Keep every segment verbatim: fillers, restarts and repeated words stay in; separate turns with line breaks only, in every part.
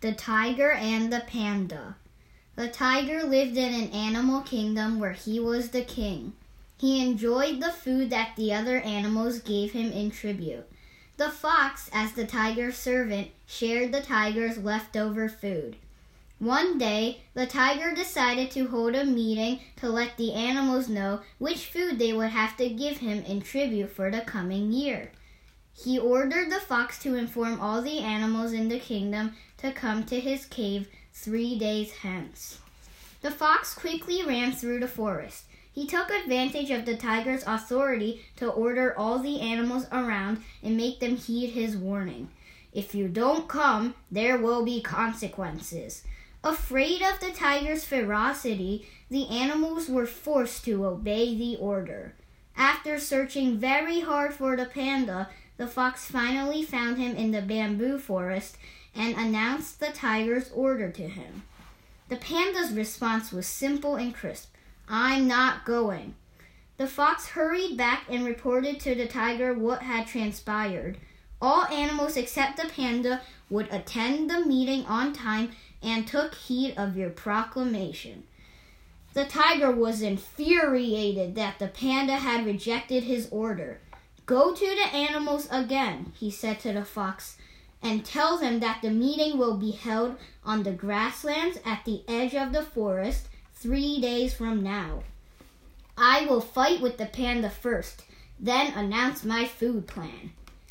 The Tiger and the Panda. The tiger lived in an animal kingdom where he was the king. He enjoyed the food that the other animals gave him in tribute. The fox, as the tiger's servant, shared the tiger's leftover food. One day, the tiger decided to hold a meeting to let the animals know which food they would have to give him in tribute for the coming year. He ordered the fox to inform all the animals in the kingdom to come to his cave three days hence. The fox quickly ran through the forest. He took advantage of the tiger's authority to order all the animals around and make them heed his warning. If you don't come, there will be consequences. Afraid of the tiger's ferocity, the animals were forced to obey the order. After searching very hard for the panda, the fox finally found him in the bamboo forest and announced the tiger's order to him. The panda's response was simple and crisp. "I'm not going." The fox hurried back and reported to the tiger what had transpired. All animals except the panda would attend the meeting on time and took heed of your proclamation. The tiger was infuriated that the panda had rejected his order. "Go to the animals again," he said to the fox, "and tell them that the meeting will be held on the grasslands at the edge of the forest three days from now. I will fight with the panda first, then announce my food plan."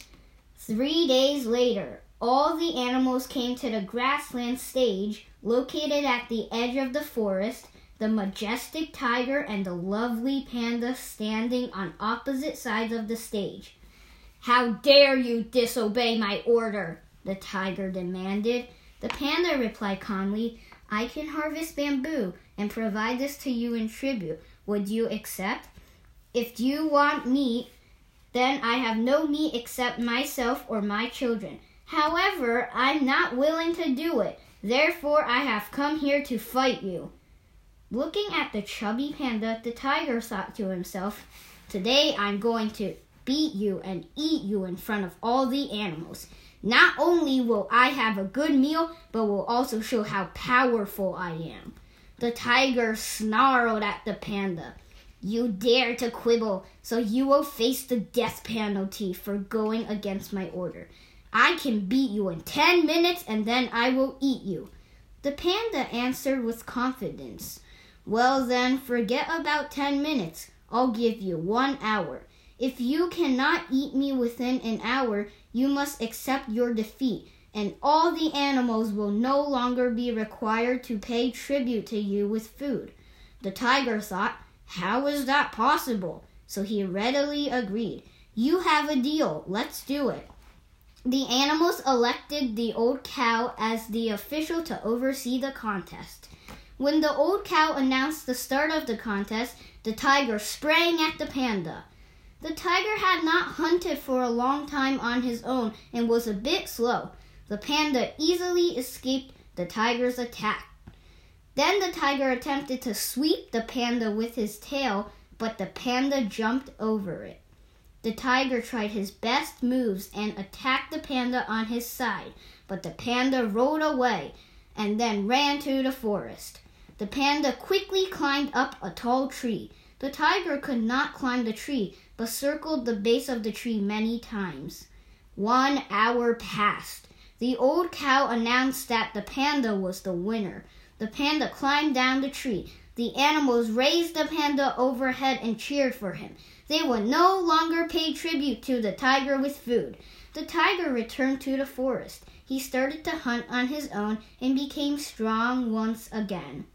Three days later, all the animals came to the grassland stage located at the edge of the forest, the majestic tiger and the lovely panda standing on opposite sides of the stage. "How dare you disobey my order?" the tiger demanded. The panda replied calmly, "I can harvest bamboo and provide this to you in tribute. Would you accept? If you want meat, then I have no meat except myself or my children. However, I'm not willing to do it. Therefore, I have come here to fight you." Looking at the chubby panda, the tiger thought to himself, "Today I'm going to beat you and eat you in front of all the animals. Not only will I have a good meal, but will also show how powerful I am." The tiger snarled at the panda. "You dare to quibble, so you will face the death penalty for going against my order. I can beat you in ten minutes and then I will eat you." The panda answered with confidence. "Well then, forget about ten minutes. I'll give you one hour. If you cannot eat me within an hour, you must accept your defeat, and all the animals will no longer be required to pay tribute to you with food." The tiger thought, "How is that possible?" So he readily agreed. "You have a deal. Let's do it." The animals elected the old cow as the official to oversee the contest. When the old cow announced the start of the contest, the tiger sprang at the panda. The tiger had not hunted for a long time on his own and was a bit slow. The panda easily escaped the tiger's attack. Then the tiger attempted to sweep the panda with his tail, but the panda jumped over it. The tiger tried his best moves and attacked the panda on his side, but the panda rolled away and then ran to the forest. The panda quickly climbed up a tall tree. The tiger could not climb the tree, but circled the base of the tree many times. One hour passed. The old cow announced that the panda was the winner. The panda climbed down the tree. The animals raised the panda overhead and cheered for him. They would no longer pay tribute to the tiger with food. The tiger returned to the forest. He started to hunt on his own and became strong once again.